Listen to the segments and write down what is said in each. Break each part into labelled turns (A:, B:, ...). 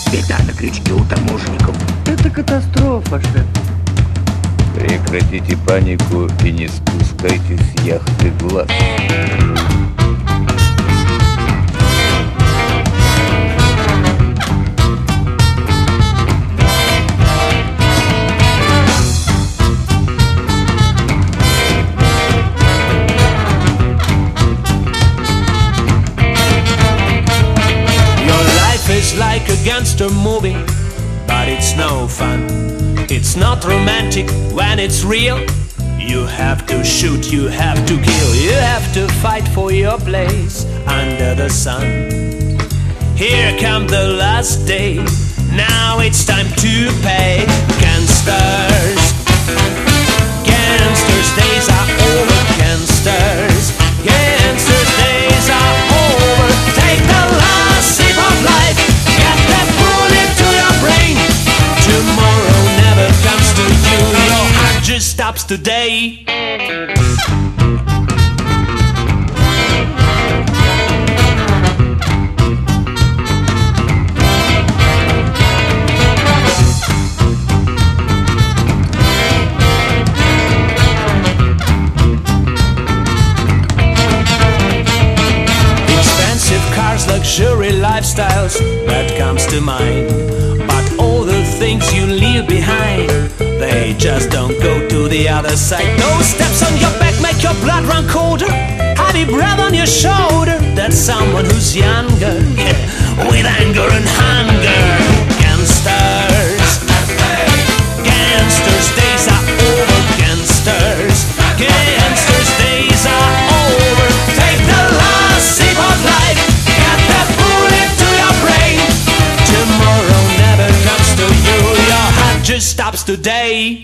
A: Беда на крючке у таможенников.
B: Это катастрофа, шеф.
C: Прекратите панику и не спускайте с яхты глаз.
D: It's like a gangster movie, but it's no fun. It's not romantic when it's real. You have to shoot, you have to kill, you have to fight for your place under the sun. Here comes the last day, now it's time to pay. Gangsters, gangsters days are over. Gangsters, gangsters days are over. Take the last sip of life. Tomorrow never comes to you. Your heart just stops today. Expensive cars, luxury lifestyles, that comes to mind. But all the things you leave behind, they just don't go to the other side. Those steps on your back make your blood run colder. Heavy breath on your shoulder, that's someone who's younger, yeah, with anger and hunger. Gangsters, gangsters days are over. Gangsters, gangsters days are over. Take the last sip of life, get that bullet to your brain. Tomorrow never comes to you, your heart just stops today.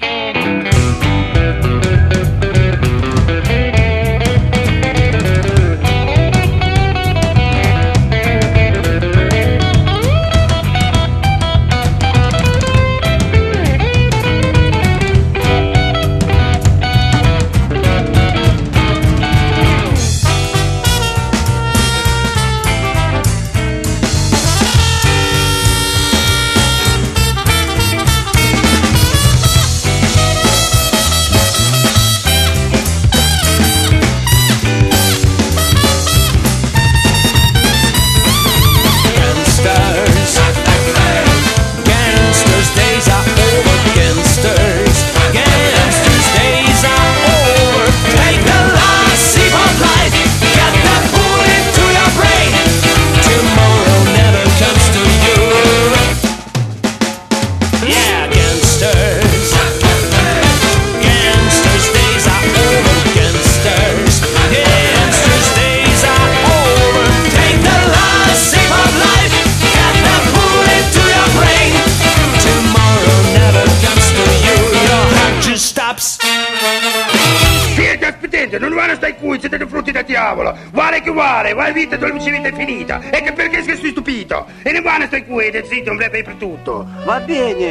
A: Non vuole stai qui, siete dei frutti da diavolo. Vuole che vuole, vuole vita, tua vita è finita. E che perché sei stupito? E non vuole stai qui, zitto, non per tutto.
B: Va bene.